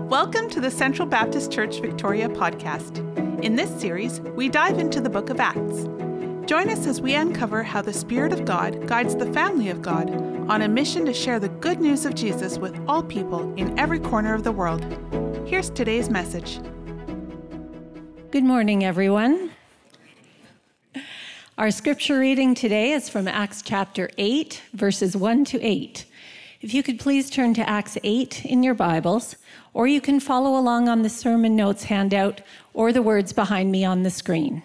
Welcome to the Central Baptist Church Victoria podcast. In this series, we dive into the book of Acts. Join us as we uncover how the Spirit of God guides the family of God on a mission to share the good news of Jesus with all people in every corner of the world. Here's today's message. Good morning, everyone. Our scripture reading today is from Acts chapter 8, verses 1 to 8. If you could please turn to Acts 8 in your Bibles, or you can follow along on the sermon notes handout or the words behind me on the screen.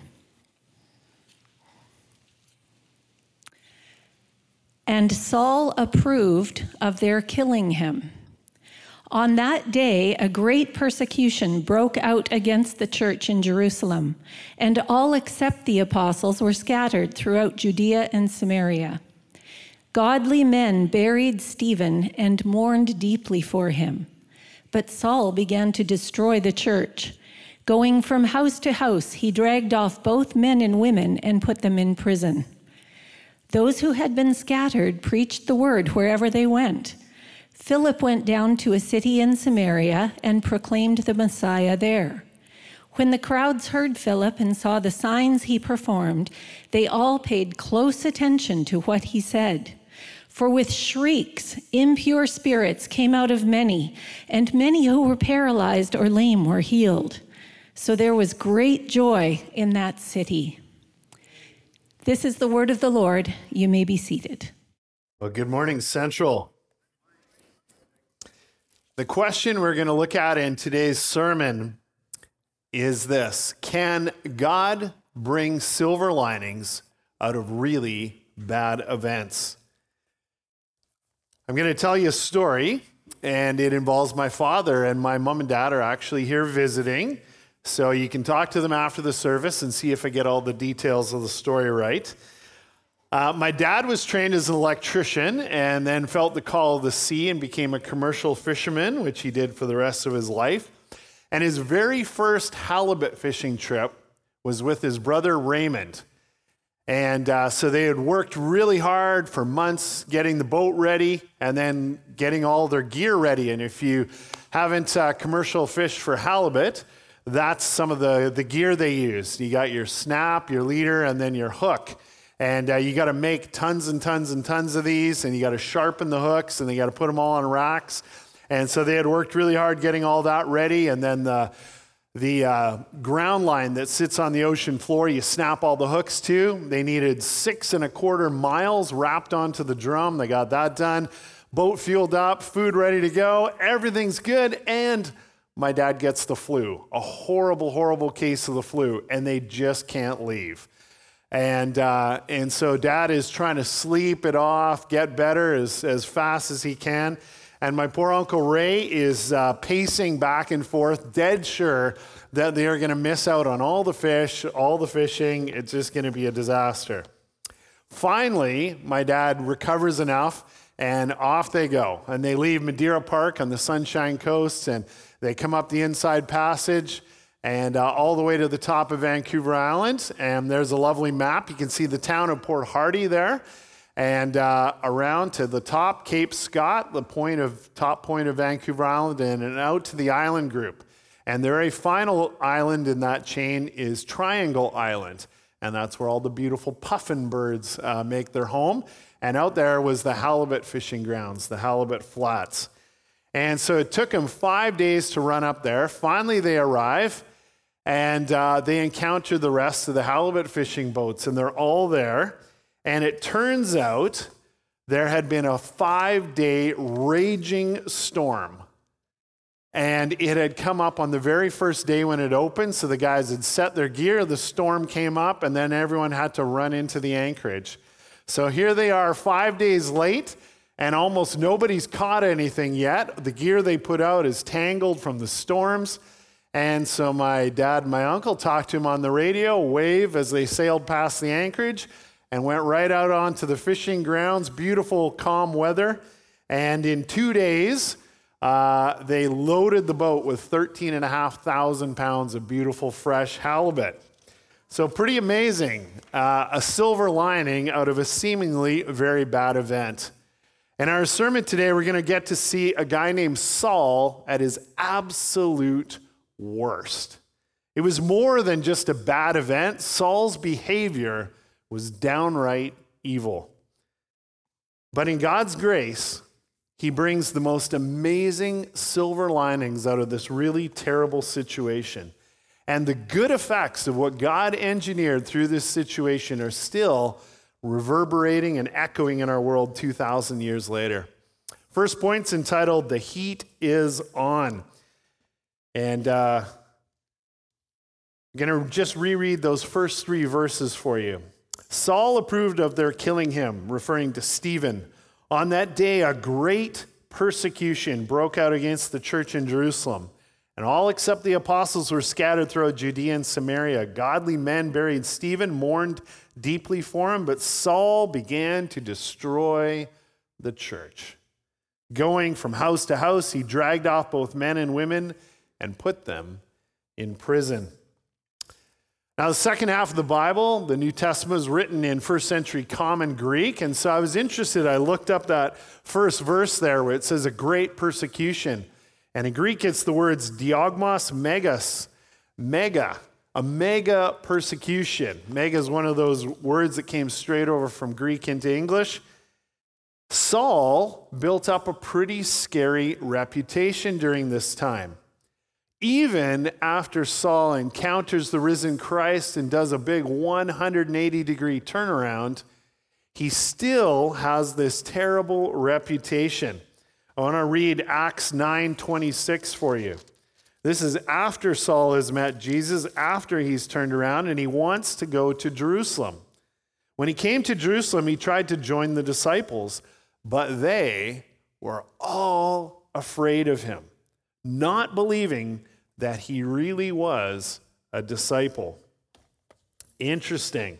And Saul approved of their killing him. On that day, a great persecution broke out against the church in Jerusalem, and all except the apostles were scattered throughout Judea and Samaria. Godly men buried Stephen and mourned deeply for him. But Saul began to destroy the church. Going from house to house, he dragged off both men and women and put them in prison. Those who had been scattered preached the word wherever they went. Philip went down to a city in Samaria and proclaimed the Messiah there. When the crowds heard Philip and saw the signs he performed, they all paid close attention to what he said. For with shrieks, impure spirits came out of many, and many who were paralyzed or lame were healed. So there was great joy in that city. This is the word of the Lord. You may be seated. Well, good morning, Central. The question we're going to look at in today's sermon is this: can God bring silver linings out of really bad events? I'm going to tell you a story, and it involves my father, and my mom and dad are actually here visiting. So you can talk to them after the service and see if I get all the details of the story right. My dad was trained as an electrician and then felt the call of the sea and became a commercial fisherman, which he did for the rest of his life. And his very first halibut fishing trip was with his brother Raymond. And so they had worked really hard for months getting the boat ready and then getting all their gear ready. And if you haven't commercial fished for halibut, that's some of the gear they use. You got your snap, your leader, and then your hook. And you got to make tons and tons and tons of these, and you got to sharpen the hooks, and you got to put them all on racks. And so they had worked really hard getting all that ready. And then the ground line that sits on the ocean floor, you snap all the hooks to. They needed 6.25 miles wrapped onto the drum. They got that done. Boat fueled up, food ready to go. Everything's good. And my dad gets the flu, a horrible, horrible case of the flu, and they just can't leave. And so dad is trying to sleep it off, get better as fast as he can. And my poor Uncle Ray is pacing back and forth, dead sure that they are going to miss out on all the fish, all the fishing. It's just going to be a disaster. Finally, my dad recovers enough, and off they go. And they leave Madeira Park on the Sunshine Coast, and they come up the Inside Passage and all the way to the top of Vancouver Island. And there's a lovely map. You can see the town of Port Hardy there. And around to the top, Cape Scott, the top point of Vancouver Island, and out to the island group. And the very final island in that chain is Triangle Island. And that's where all the beautiful puffin birds make their home. And out there was the halibut fishing grounds, the halibut flats. And so it took them 5 days to run up there. Finally, they arrive, and they encounter the rest of the halibut fishing boats, and they're all there. And it turns out there had been a 5-day raging storm. And it had come up on the very first day when it opened. So the guys had set their gear, the storm came up, and then everyone had to run into the anchorage. So here they are 5 days late, and almost nobody's caught anything yet. The gear they put out is tangled from the storms. And so my dad and my uncle talked to him on the radio, wave as they sailed past the anchorage, and went right out onto the fishing grounds. Beautiful, calm weather. And in 2 days, they loaded the boat with 13,500 pounds of beautiful, fresh halibut. So pretty amazing. A silver lining out of a seemingly very bad event. In our sermon today, we're going to get to see a guy named Saul at his absolute worst. It was more than just a bad event. Saul's behavior was downright evil. But in God's grace, he brings the most amazing silver linings out of this really terrible situation. And the good effects of what God engineered through this situation are still reverberating and echoing in our world 2,000 years later. First point's entitled, "The Heat is On." And I'm going to just reread those first 3 verses for you. Saul approved of their killing him, referring to Stephen. On that day, a great persecution broke out against the church in Jerusalem. And all except the apostles were scattered throughout Judea and Samaria. Godly men buried Stephen, mourned deeply for him, but Saul began to destroy the church. Going from house to house, he dragged off both men and women and put them in prison. Now, the second half of the Bible, the New Testament, was written in first century Common Greek. And so I was interested. I looked up that first verse there where it says a great persecution. And in Greek, it's the words diogmos megas, mega, a mega persecution. Mega is one of those words that came straight over from Greek into English. Saul built up a pretty scary reputation during this time. Even after Saul encounters the risen Christ and does a big 180-degree turnaround, he still has this terrible reputation. I want to read Acts 9:26 for you. This is after Saul has met Jesus, after he's turned around, and he wants to go to Jerusalem. When he came to Jerusalem, he tried to join the disciples, but they were all afraid of him, not believing that he really was a disciple. Interesting.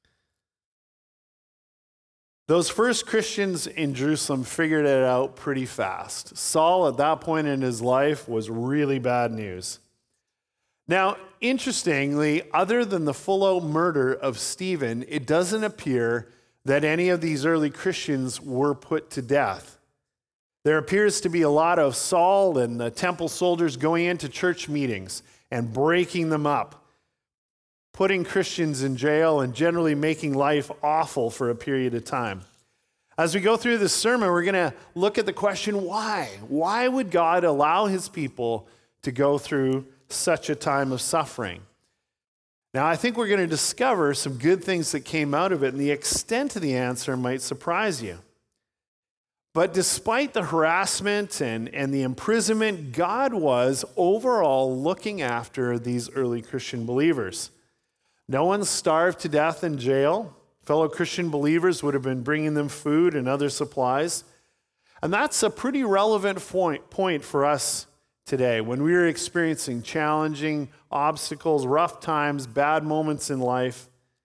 Those first Christians in Jerusalem figured it out pretty fast. Saul, at that point in his life, was really bad news. Now, interestingly, other than the full-out murder of Stephen, it doesn't appear that any of these early Christians were put to death. There appears to be a lot of Saul and the temple soldiers going into church meetings and breaking them up, putting Christians in jail, and generally making life awful for a period of time. As we go through this sermon, we're going to look at the question, why? Why would God allow his people to go through such a time of suffering? Now, I think we're going to discover some good things that came out of it, and the extent of the answer might surprise you. But despite the harassment and the imprisonment, God was overall looking after these early Christian believers. No one starved to death in jail. Fellow Christian believers would have been bringing them food and other supplies. And that's a pretty relevant point for us today when we are experiencing challenging obstacles, rough times, bad moments in life.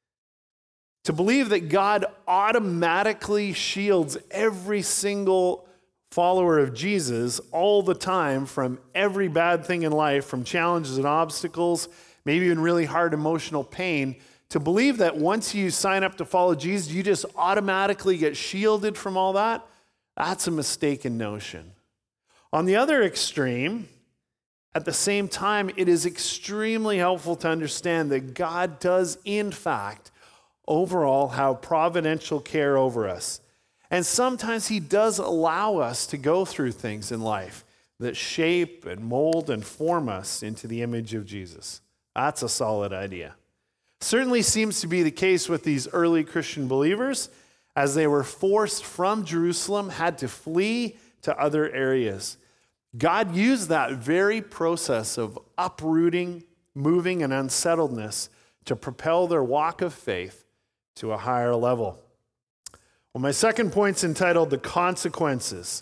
To believe that God automatically shields every single follower of Jesus all the time from every bad thing in life, from challenges and obstacles, maybe even really hard emotional pain, to believe that once you sign up to follow Jesus, you just automatically get shielded from all that, that's a mistaken notion. On the other extreme, at the same time, it is extremely helpful to understand that God does, in fact, overall have providential care over us. And sometimes he does allow us to go through things in life that shape and mold and form us into the image of Jesus. That's a solid idea. Certainly seems to be the case with these early Christian believers, as they were forced from Jerusalem, had to flee to other areas. God used that very process of uprooting, moving, and unsettledness to propel their walk of faith to a higher level. Well, my second point's entitled The Consequences.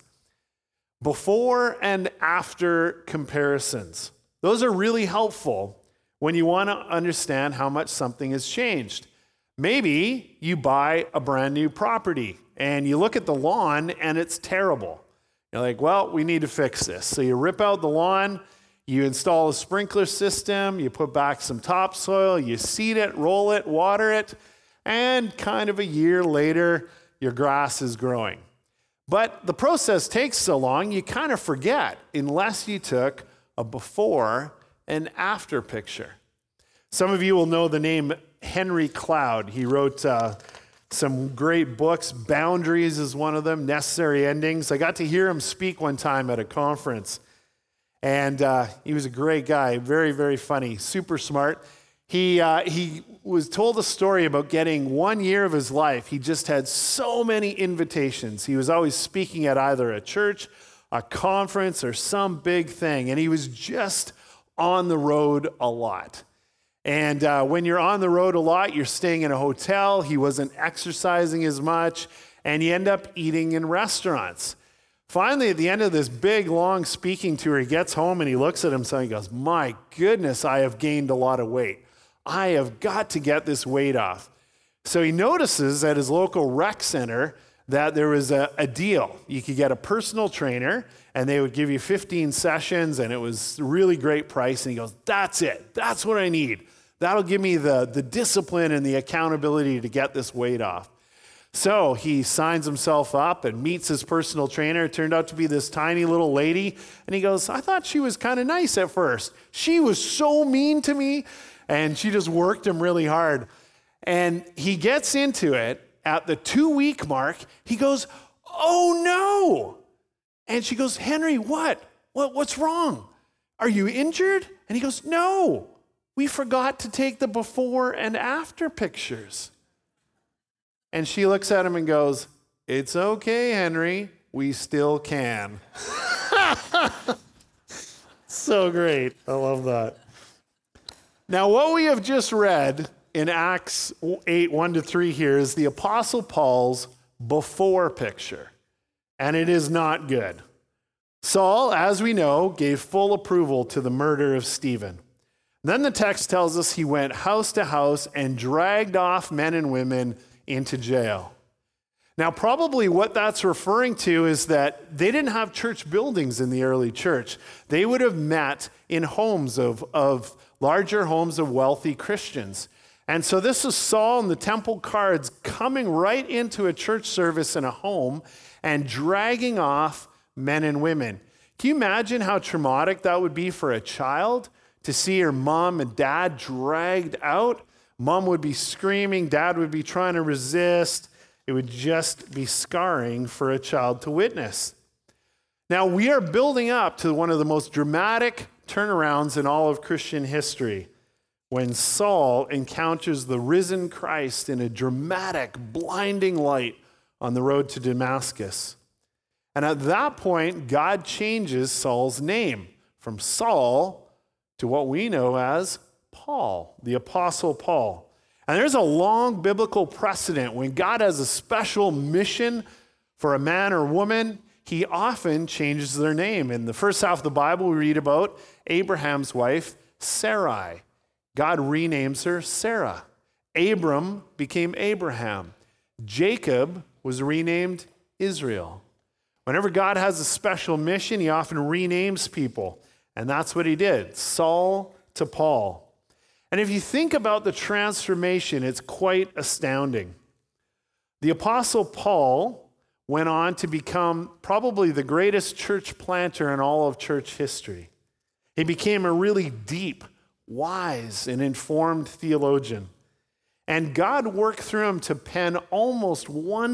Before and after comparisons. Those are really helpful when you want to understand how much something has changed. Maybe you buy a brand new property and you look at the lawn and it's terrible. You're like, well, we need to fix this. So you rip out the lawn, you install a sprinkler system, you put back some topsoil, you seed it, roll it, water it, and kind of a year later, your grass is growing. But the process takes so long, you kind of forget unless you took a before and after picture. Some of you will know the name Henry Cloud. He wrote some great books. Boundaries is one of them, Necessary Endings. I got to hear him speak one time at a conference. And he was a great guy, very, very funny, super smart. He was told a story about getting 1 year of his life. He just had so many invitations. He was always speaking at either a church, a conference, or some big thing. And he was just on the road a lot. And when you're on the road a lot, you're staying in a hotel. He wasn't exercising as much. And you end up eating in restaurants. Finally, at the end of this big, long speaking tour, he gets home and he looks at himself and he goes, my goodness, I have gained a lot of weight. I have got to get this weight off. So he notices at his local rec center that there was a deal. You could get a personal trainer and they would give you 15 sessions and it was a really great price. And he goes, that's it. That's what I need. That'll give me the discipline and the accountability to get this weight off. So he signs himself up and meets his personal trainer. It turned out to be this tiny little lady. And he goes, I thought she was kind of nice at first. She was so mean to me. And she just worked him really hard. And he gets into it at the 2-week mark. He goes, oh no. And she goes, Henry, what's wrong? Are you injured? And he goes, no, we forgot to take the before and after pictures. And she looks at him and goes, it's okay, Henry, we still can. So great. I love that. Now, what we have just read in Acts 8, 1-3 here is the Apostle Paul's before picture. And it is not good. Saul, as we know, gave full approval to the murder of Stephen. Then the text tells us he went house to house and dragged off men and women into jail. Now, probably what that's referring to is that they didn't have church buildings in the early church. They would have met in homes of larger homes of wealthy Christians. And so this is Saul and the temple guards coming right into a church service in a home and dragging off men and women. Can you imagine how traumatic that would be for a child to see her mom and dad dragged out? Mom would be screaming, dad would be trying to resist. It would just be scarring for a child to witness. Now, we are building up to one of the most dramatic turnarounds in all of Christian history when Saul encounters the risen Christ in a dramatic, blinding light on the road to Damascus. And at that point, God changes Saul's name from Saul to what we know as Paul, the Apostle Paul. And there's a long biblical precedent. When God has a special mission for a man or woman, he often changes their name. In the first half of the Bible, we read about Abraham's wife, Sarai. God renames her Sarah. Abram became Abraham. Jacob was renamed Israel. Whenever God has a special mission, he often renames people. And that's what he did, Saul to Paul. And if you think about the transformation, it's quite astounding. The Apostle Paul went on to become probably the greatest church planter in all of church history. He became a really deep, wise, and informed theologian. And God worked through him to pen almost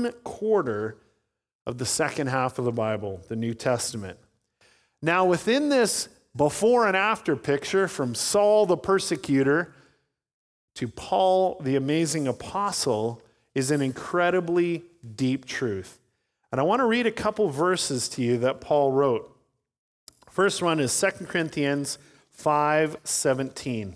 1/4 of the second half of the Bible, the New Testament. Now, within this before and after picture, from Saul the persecutor to Paul the amazing apostle, is an incredibly deep truth. And I want to read a couple verses to you that Paul wrote. First one is 2 Corinthians 5:17.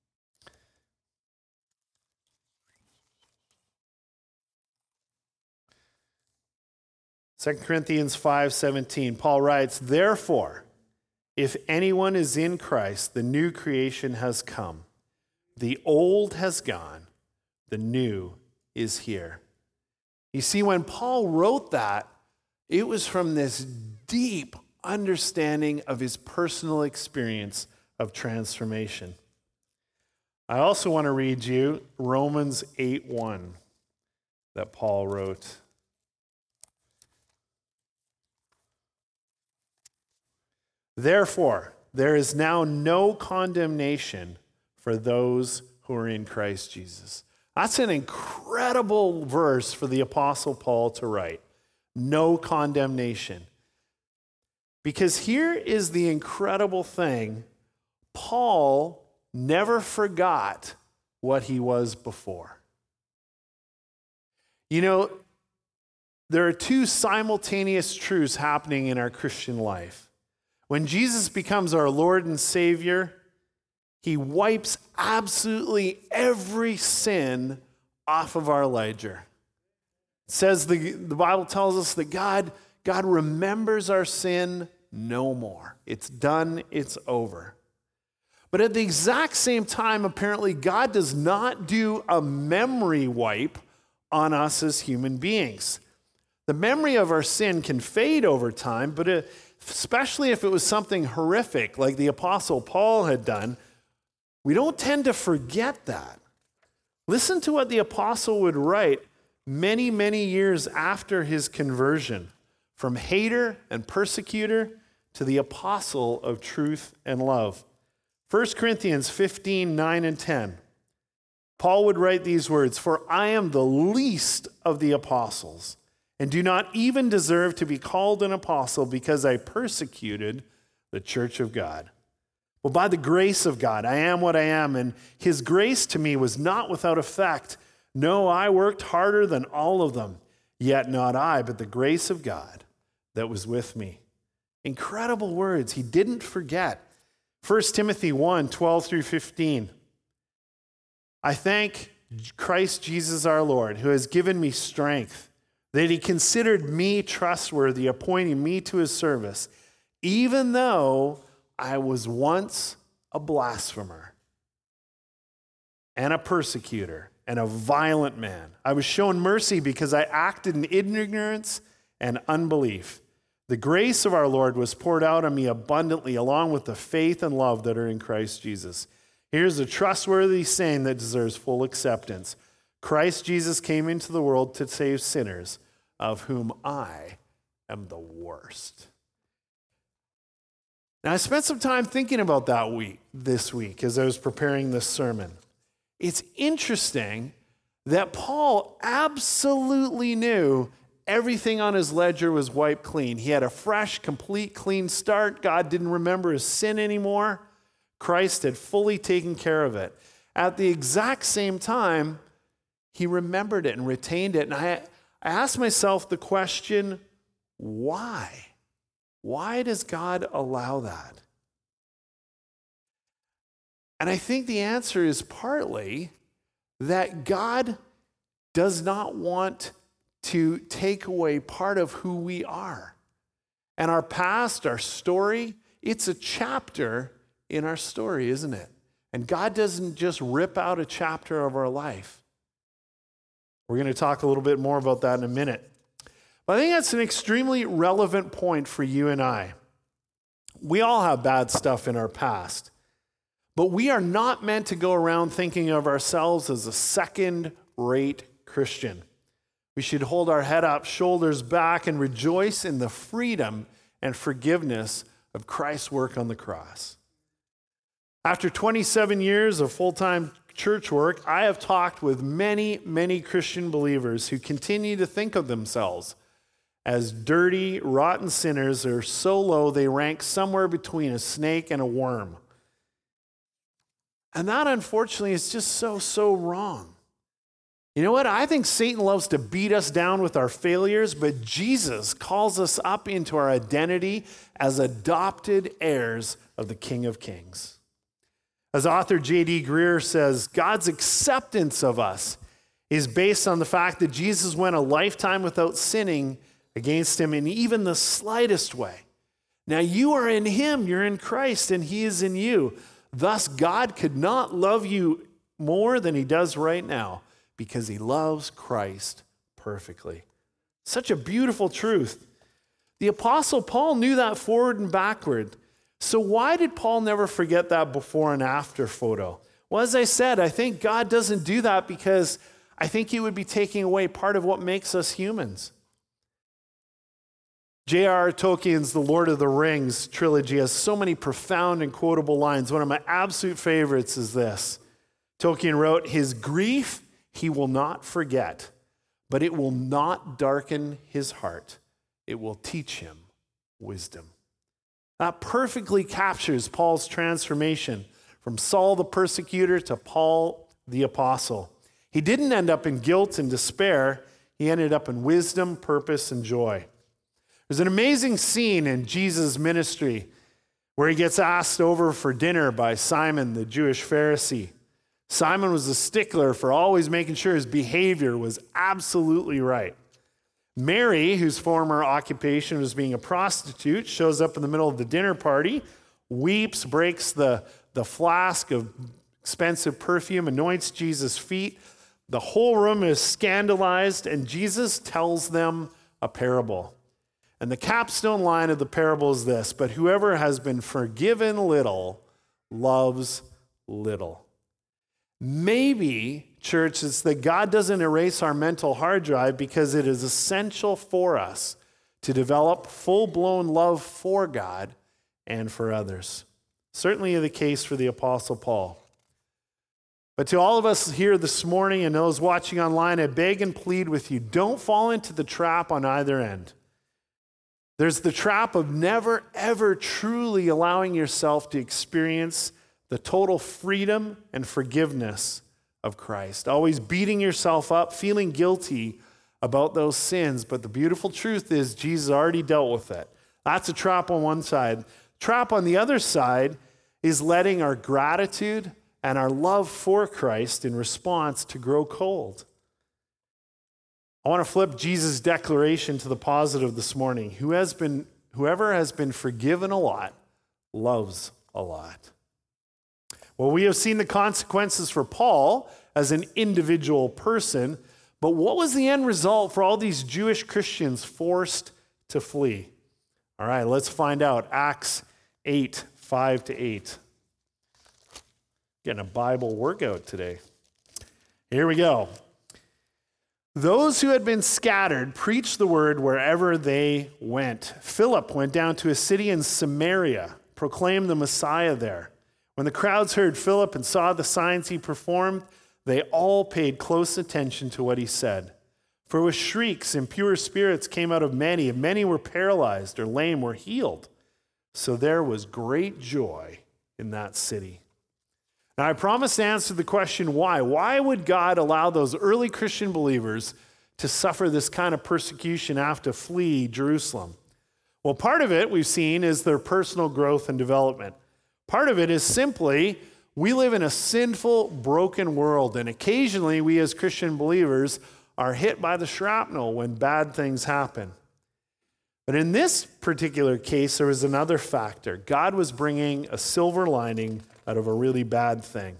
2 Corinthians 5:17, Paul writes, therefore, if anyone is in Christ, the new creation has come. The old has gone. The new is here. You see, when Paul wrote that, it was from this deep understanding of his personal experience of transformation. I also want to read you Romans 8:1 that Paul wrote. Therefore, there is now no condemnation for those who are in Christ Jesus. That's an incredible verse for the Apostle Paul to write. No condemnation. Because here is the incredible thing. Paul never forgot what he was before. You know, there are two simultaneous truths happening in our Christian life. When Jesus becomes our Lord and Savior, he wipes absolutely every sin off of our ledger. It says the Bible tells us that God remembers our sin no more. It's done, it's over. But at the exact same time, apparently, God does not do a memory wipe on us as human beings. The memory of our sin can fade over time, but especially if it was something horrific like the Apostle Paul had done, we don't tend to forget that. Listen to what the apostle would write many, many years after his conversion, from hater and persecutor to the apostle of truth and love. 1 Corinthians 15, 9 and 10. Paul would write these words, "For I am the least of the apostles, and do not even deserve to be called an apostle because I persecuted the church of God. Well, by the grace of God, I am what I am, and his grace to me was not without effect. No, I worked harder than all of them, yet not I, but the grace of God that was with me." Incredible words. He didn't forget. 1 Timothy 1, 12 through 15. "I thank Christ Jesus our Lord, who has given me strength, that he considered me trustworthy, appointing me to his service, even though I was once a blasphemer and a persecutor and a violent man. I was shown mercy because I acted in ignorance and unbelief. The grace of our Lord was poured out on me abundantly, along with the faith and love that are in Christ Jesus. Here's a trustworthy saying that deserves full acceptance. Christ Jesus came into the world to save sinners, of whom I am the worst." Now, I spent some time thinking about that this week as I was preparing this sermon. It's interesting that Paul absolutely knew everything on his ledger was wiped clean. He had a fresh, complete, clean start. God didn't remember his sin anymore. Christ had fully taken care of it. At the exact same time, he remembered it and retained it. And I asked myself the question, why? Why does God allow that? And I think the answer is partly that God does not want to take away part of who we are. And our past, our story, it's a chapter in our story, isn't it? And God doesn't just rip out a chapter of our life. We're going to talk a little bit more about that in a minute. But I think that's an extremely relevant point for you and I. We all have bad stuff in our past, but we are not meant to go around thinking of ourselves as a second-rate Christian. We should hold our head up, shoulders back, and rejoice in the freedom and forgiveness of Christ's work on the cross. After 27 years of full-time church work, I have talked with many, many Christian believers who continue to think of themselves as dirty, rotten sinners that are so low they rank somewhere between a snake and a worm. And that, unfortunately, is just so wrong. You know what? I think Satan loves to beat us down with our failures, but Jesus calls us up into our identity as adopted heirs of the King of Kings. As author J.D. Greer says, God's acceptance of us is based on the fact that Jesus went a lifetime without sinning against him in even the slightest way. Now you are in him, you're in Christ, and he is in you. Thus, God could not love you more than he does right now because he loves Christ perfectly. Such a beautiful truth. The Apostle Paul knew that forward and backward. So why did Paul never forget that before and after photo? Well, as I said, I think God doesn't do that because I think he would be taking away part of what makes us humans. J.R.R. Tolkien's The Lord of the Rings trilogy has so many profound and quotable lines. One of my absolute favorites is this. Tolkien wrote, "His grief he will not forget, but it will not darken his heart. It will teach him wisdom." That perfectly captures Paul's transformation from Saul the persecutor to Paul the apostle. He didn't end up in guilt and despair. He ended up in wisdom, purpose, and joy. There's an amazing scene in Jesus' ministry where he gets asked over for dinner by Simon, the Jewish Pharisee. Simon was a stickler for always making sure his behavior was absolutely right. Mary, whose former occupation was being a prostitute, shows up in the middle of the dinner party, weeps, breaks the flask of expensive perfume, anoints Jesus' feet. The whole room is scandalized, and Jesus tells them a parable. And the capstone line of the parable is this: "But whoever has been forgiven little loves little." Maybe, church, it's that God doesn't erase our mental hard drive because it is essential for us to develop full-blown love for God and for others. Certainly the case for the Apostle Paul. But to all of us here this morning and those watching online, I beg and plead with you, don't fall into the trap on either end. There's the trap of never, ever truly allowing yourself to experience the total freedom and forgiveness of Christ. Always beating yourself up, feeling guilty about those sins. But the beautiful truth is Jesus already dealt with it. That's a trap on one side. Trap on the other side is letting our gratitude and our love for Christ in response to grow cold. I want to flip Jesus' declaration to the positive this morning. Whoever has been forgiven a lot loves a lot. Well, we have seen the consequences for Paul as an individual person, but what was the end result for all these Jewish Christians forced to flee? All right, let's find out. Acts 8, 5-8. Getting a Bible workout today. Here we go. "Those who had been scattered preached the word wherever they went. Philip went down to a city in Samaria, proclaimed the Messiah there. When the crowds heard Philip and saw the signs he performed, they all paid close attention to what he said. For with shrieks, impure spirits came out of many, and many were paralyzed or lame were healed. So there was great joy in that city." Now, I promised to answer the question, why? Why would God allow those early Christian believers to suffer this kind of persecution after flee Jerusalem? Well, part of it we've seen is their personal growth and development. Part of it is simply we live in a sinful, broken world, and occasionally we as Christian believers are hit by the shrapnel when bad things happen. But in this particular case, there was another factor. God was bringing a silver lining out of a really bad thing.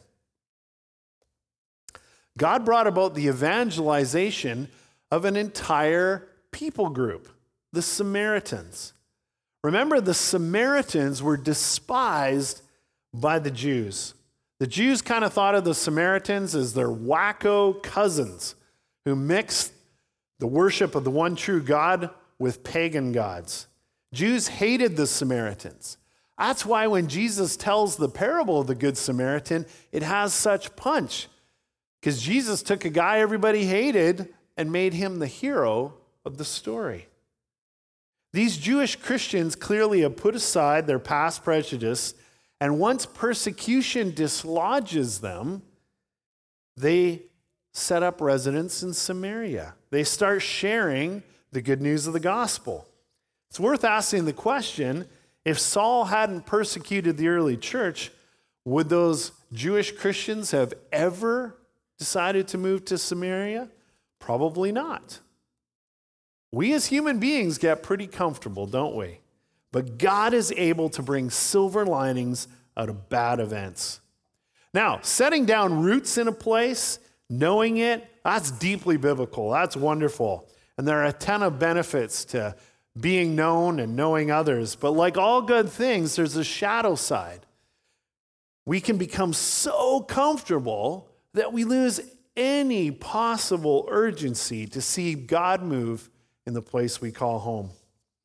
God brought about the evangelization of an entire people group, the Samaritans. Remember, the Samaritans were despised by the Jews. The Jews kind of thought of the Samaritans as their wacko cousins who mixed the worship of the one true God with pagan gods. Jews hated the Samaritans. That's why when Jesus tells the parable of the Good Samaritan, it has such punch. Because Jesus took a guy everybody hated and made him the hero of the story. These Jewish Christians clearly have put aside their past prejudice, and once persecution dislodges them, they set up residence in Samaria. They start sharing the good news of the gospel. It's worth asking the question, if Saul hadn't persecuted the early church, would those Jewish Christians have ever decided to move to Samaria? Probably not. We as human beings get pretty comfortable, don't we? But God is able to bring silver linings out of bad events. Now, setting down roots in a place, knowing it, that's deeply biblical. That's wonderful. And there are a ton of benefits to being known and knowing others. But like all good things, there's a shadow side. We can become so comfortable that we lose any possible urgency to see God move in the place we call home.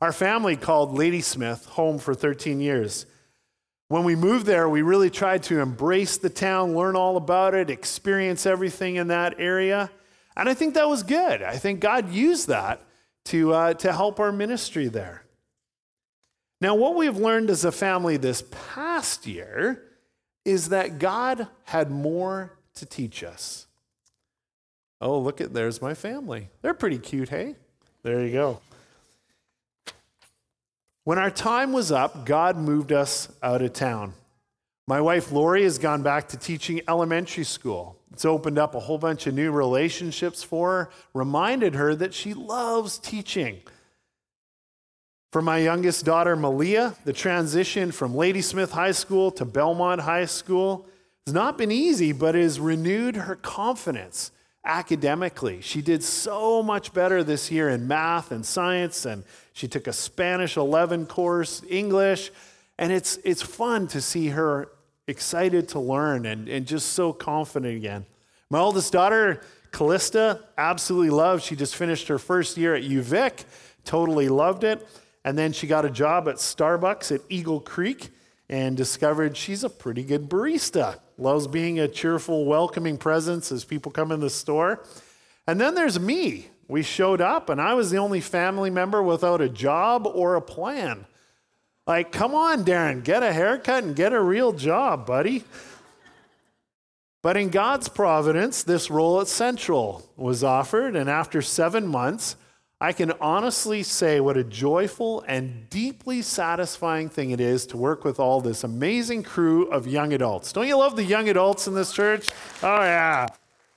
Our family called Ladysmith home for 13 years. When we moved there, we really tried to embrace the town, learn all about it, experience everything in that area. And I think that was good. I think God used that to help our ministry there. Now, what we've learned as a family this past year is that God had more to teach us. Oh, look at, there's my family. They're pretty cute, hey? There you go. When our time was up, God moved us out of town. My wife, Lori, has gone back to teaching elementary school. It's opened up a whole bunch of new relationships for her, reminded her that she loves teaching. For my youngest daughter, Malia, the transition from Ladysmith High School to Belmont High School has not been easy, but has renewed her confidence academically. She did so much better this year in math and science, and she took a Spanish 11 course, English, and it's fun to see her excited to learn and just so confident again. My oldest daughter, Callista, absolutely loved. She just finished her first year at UVic, totally loved it. And then she got a job at Starbucks at Eagle Creek and discovered she's a pretty good barista. Loves being a cheerful, welcoming presence as people come in the store. And then there's me. We showed up and I was the only family member without a job or a plan. Like, come on, Darren, get a haircut and get a real job, buddy. But in God's providence, this role at Central was offered, and after 7 months, I can honestly say what a joyful and deeply satisfying thing it is to work with all this amazing crew of young adults. Don't you love the young adults in this church? Oh, yeah.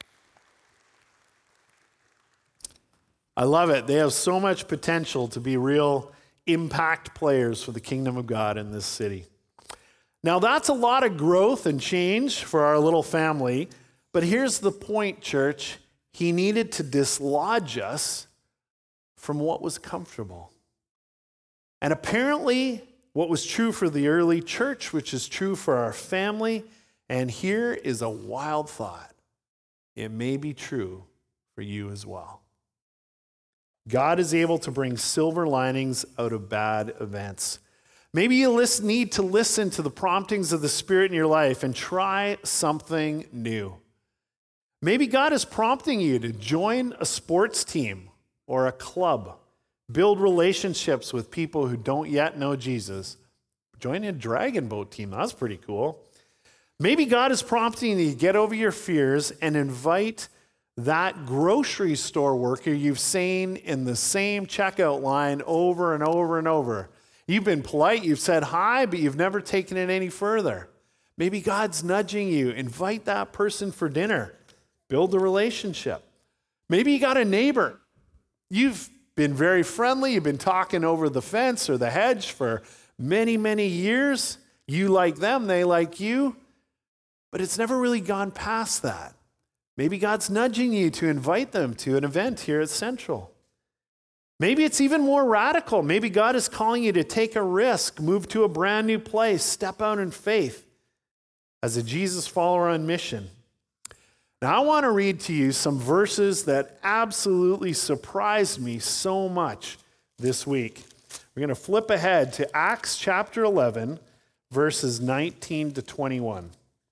I love it. They have so much potential to be real impact players for the kingdom of God in this city. Now, that's a lot of growth and change for our little family, but here's the point, church. He needed to dislodge us from what was comfortable. And apparently, what was true for the early church, which is true for our family, and here is a wild thought. It may be true for you as well. God is able to bring silver linings out of bad events. Maybe you need to listen to the promptings of the Spirit in your life and try something new. Maybe God is prompting you to join a sports team or a club, build relationships with people who don't yet know Jesus. Join a dragon boat team. That's pretty cool. Maybe God is prompting you to get over your fears and invite that grocery store worker you've seen in the same checkout line over and over and over. You've been polite, you've said hi, but you've never taken it any further. Maybe God's nudging you. Invite that person for dinner. Build a relationship. Maybe you got a neighbor. You've been very friendly. You've been talking over the fence or the hedge for many, many years. You like them, they like you. But it's never really gone past that. Maybe God's nudging you to invite them to an event here at Central. Maybe it's even more radical. Maybe God is calling you to take a risk, move to a brand new place, step out in faith as a Jesus follower on mission. Now, I want to read to you some verses that absolutely surprised me so much this week. We're going to flip ahead to Acts chapter 11, verses 19 to 21.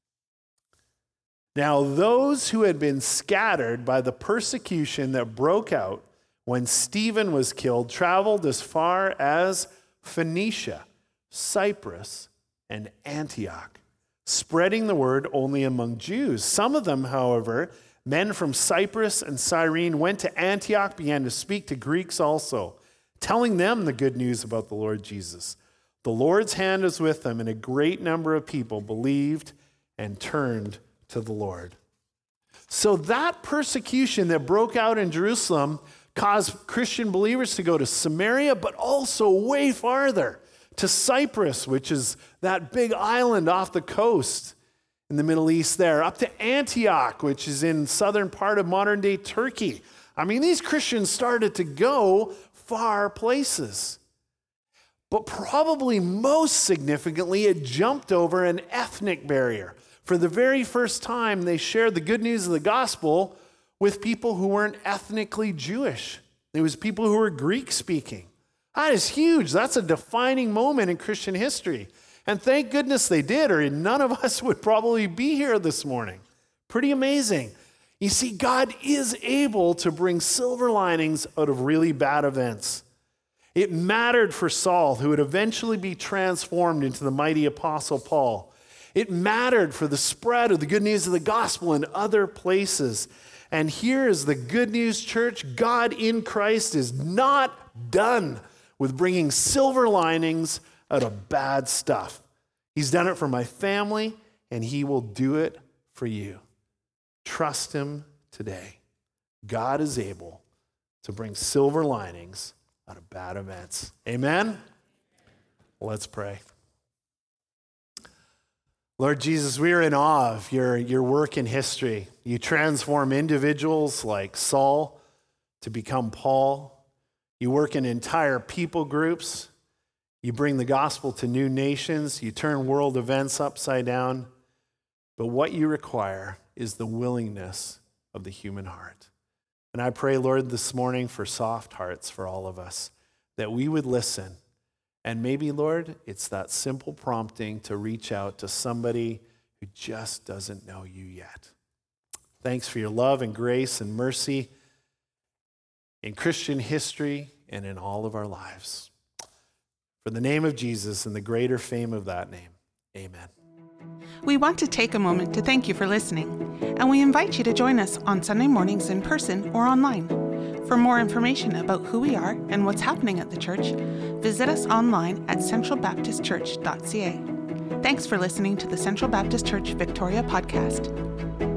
Now, those who had been scattered by the persecution that broke out when Stephen was killed traveled as far as Phoenicia, Cyprus, and Antioch, spreading the word only among Jews. Some of them, however, men from Cyprus and Cyrene, went to Antioch, began to speak to Greeks also, telling them the good news about the Lord Jesus. The Lord's hand was with them, and a great number of people believed and turned to the Lord. So that persecution that broke out in Jerusalem caused Christian believers to go to Samaria, but also way farther, to Cyprus, which is that big island off the coast in the Middle East there, up to Antioch, which is in southern part of modern-day Turkey. I mean, these Christians started to go far places. But probably most significantly, it jumped over an ethnic barrier. For the very first time, they shared the good news of the gospel with people who weren't ethnically Jewish. It was people who were Greek-speaking. That is huge. That's a defining moment in Christian history. And thank goodness they did, or none of us would probably be here this morning. Pretty amazing. You see, God is able to bring silver linings out of really bad events. It mattered for Saul, who would eventually be transformed into the mighty apostle Paul. It mattered for the spread of the good news of the gospel in other places. And here is the good news, church. God in Christ is not done with bringing silver linings out of bad stuff. He's done it for my family, and he will do it for you. Trust him today. God is able to bring silver linings out of bad events. Amen? Let's pray. Lord Jesus, we are in awe of your work in history. You transform individuals like Saul to become Paul. You work in entire people groups. You bring the gospel to new nations. You turn world events upside down. But what you require is the willingness of the human heart. And I pray, Lord, this morning for soft hearts for all of us, that we would listen. And maybe, Lord, it's that simple prompting to reach out to somebody who just doesn't know you yet. Thanks for your love and grace and mercy in Christian history and in all of our lives. For the name of Jesus and the greater fame of that name, amen. We want to take a moment to thank you for listening, and we invite you to join us on Sunday mornings in person or online. For more information about who we are and what's happening at the church, visit us online at centralbaptistchurch.ca. Thanks for listening to the Central Baptist Church Victoria podcast.